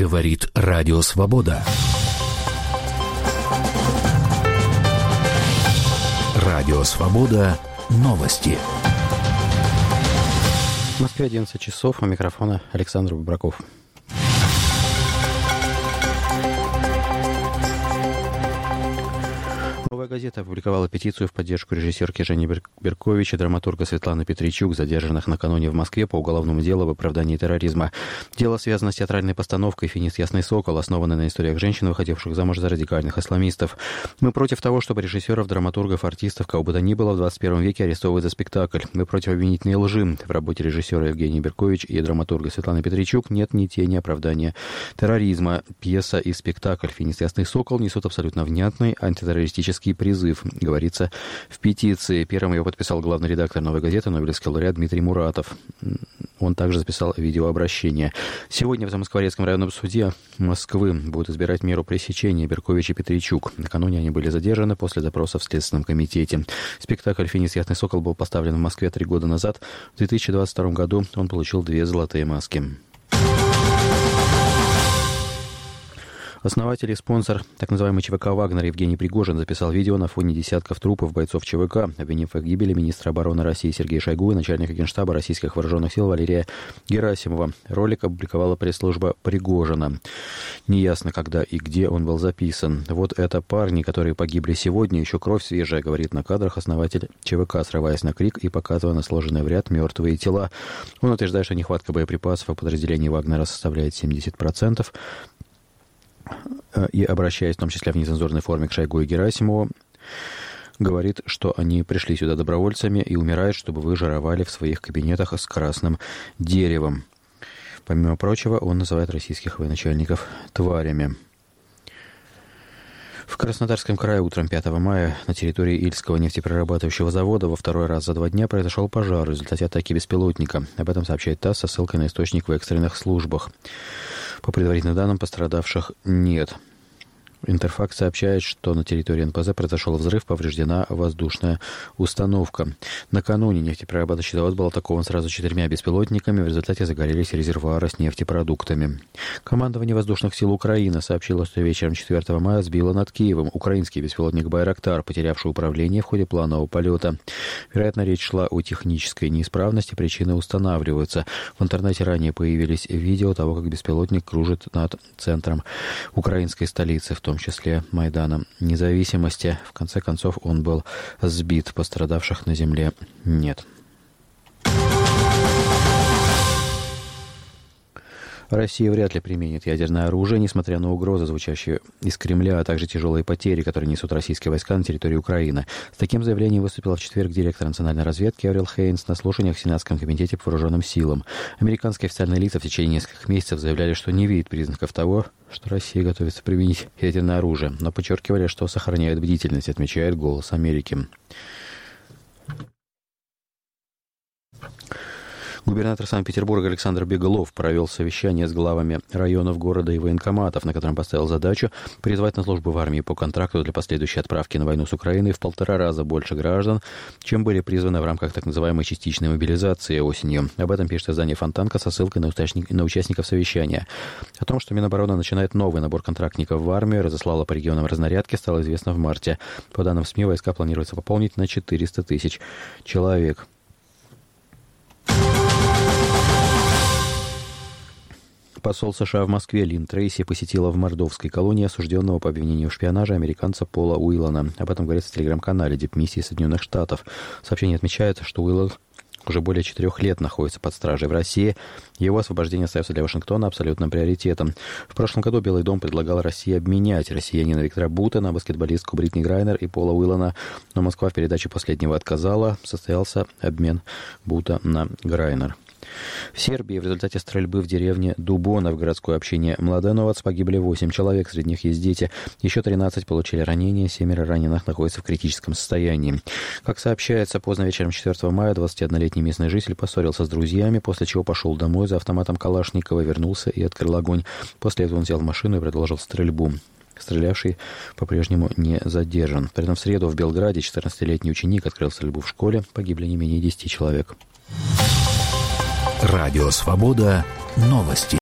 Говорит Радио Свобода. Радио Свобода. Новости. В Москве 11 часов. У микрофона Александр Бобраков. «Новая газета» опубликовала петицию в поддержку режиссерки Жени Беркович и драматурга Светланы Петричук, задержанных накануне в Москве по уголовному делу об оправдании терроризма. Дело связано с театральной постановкой «Финист Ясный Сокол», основанной на историях женщин, выходивших замуж за радикальных исламистов. Мы против того, чтобы режиссеров, драматургов, артистов, кого бы то ни было в 21 веке арестовывать за спектакль. Мы против обвинительной лжи. В работе режиссера Евгении Беркович и драматурга Светланы Петричук нет ни тени оправдания терроризма. Пьеса и спектакль «Финист Ясный Сокол» несут абсолютно внятный антитеррористический призыв, говорится в петиции. Первым ее подписал главный редактор «Новой газеты», нобелевский лауреат Дмитрий Муратов. Он также записал видеообращение. Сегодня в Замоскворецком районном суде Москвы будут избирать меру пресечения Беркович и Петричук. Накануне они были задержаны после допроса в Следственном комитете. Спектакль «Финист Ясный Сокол» был поставлен в Москве 3 года назад. В 2022 году он получил 2 золотые маски. Основатель и спонсор так называемый ЧВК «Вагнер» Евгений Пригожин записал видео на фоне десятков трупов бойцов ЧВК, обвинив в гибели министра обороны России Сергея Шойгу и начальника Генштаба российских вооруженных сил Валерия Герасимова. Ролик опубликовала пресс-служба Пригожина. Неясно, когда и где он был записан. Вот это парни, которые погибли сегодня, еще кровь свежая, говорит на кадрах основатель ЧВК, срываясь на крик и показывая на сложенные в ряд мертвые тела. Он утверждает, что нехватка боеприпасов в подразделении Вагнера составляет 70%. И, обращаясь в том числе в нецензурной форме к Шойгу и Герасимову, говорит, что они пришли сюда добровольцами и умирают, чтобы вы жировали в своих кабинетах с красным деревом. Помимо прочего, он называет российских военачальников тварями. В Краснодарском крае утром 5 мая на территории Ильского нефтеперерабатывающего завода во второй раз за 2 дня произошел пожар в результате атаки беспилотника. Об этом сообщает ТАСС со ссылкой на источник в экстренных службах. По предварительным данным, пострадавших нет. Интерфакс сообщает, что на территории НПЗ произошел взрыв, повреждена воздушная установка. Накануне нефтеперерабатывающий завод был атакован сразу 4 беспилотниками, в результате загорелись резервуары с нефтепродуктами. Командование воздушных сил Украины сообщило, что вечером 4 мая сбило над Киевом украинский беспилотник «Байрактар», потерявший управление в ходе планового полета. Вероятно, речь шла о технической неисправности, причины устанавливаются. В интернете ранее появились видео того, как беспилотник кружит над центром украинской столицы, в том числе Майданом Независимости. В конце концов, он был сбит. Пострадавших на земле нет. Россия вряд ли применит ядерное оружие, несмотря на угрозы, звучащие из Кремля, а также тяжелые потери, которые несут российские войска на территории Украины. С таким заявлением выступила в четверг директор национальной разведки Аврил Хейнс на слушаниях в Сенатском комитете по вооруженным силам. Американские официальные лица в течение нескольких месяцев заявляли, что не видят признаков того, что Россия готовится применить ядерное оружие, но подчеркивали, что сохраняет бдительность, отмечает «Голос Америки». Губернатор Санкт-Петербурга Александр Беглов провел совещание с главами районов города и военкоматов, на котором поставил задачу призвать на службу в армии по контракту для последующей отправки на войну с Украиной в 1,5 раза больше граждан, чем были призваны в рамках так называемой частичной мобилизации осенью. Об этом пишет издание «Фонтанка» со ссылкой на участников совещания. О том, что Минобороны начинает новый набор контрактников в армию, разослала по регионам разнарядки, стало известно в марте. По данным СМИ, войска планируется пополнить на 400 тысяч человек. Посол США в Москве Лин Трейси посетила в мордовской колонии осужденного по обвинению в шпионаже американца Пола Уиллана. Об этом говорится в телеграм-канале Дипмиссии Соединенных Штатов. Сообщение отмечает, что Уиллан уже более 4 лет находится под стражей в России. Его освобождение остается для Вашингтона абсолютным приоритетом. В прошлом году Белый дом предлагал России обменять россиянина Виктора Бута на баскетболистку Бритни Грайнер и Пола Уиллана, но Москва в передаче последнего отказала. Состоялся обмен Бута на Грайнер. В Сербии в результате стрельбы в деревне Дубона в городское общение Младеновац погибли 8 человек, среди них есть дети. Еще 13 получили ранения, 7 раненых находятся в критическом состоянии. Как сообщается, поздно вечером 4 мая 21-летний местный житель поссорился с друзьями, после чего пошел домой за автоматом Калашникова, вернулся и открыл огонь. После этого он сел в машину и продолжил стрельбу. Стрелявший по-прежнему не задержан. При этом в среду в Белграде 14-летний ученик открыл стрельбу в школе, погибли не менее 10 человек. Радио Свобода. Новости.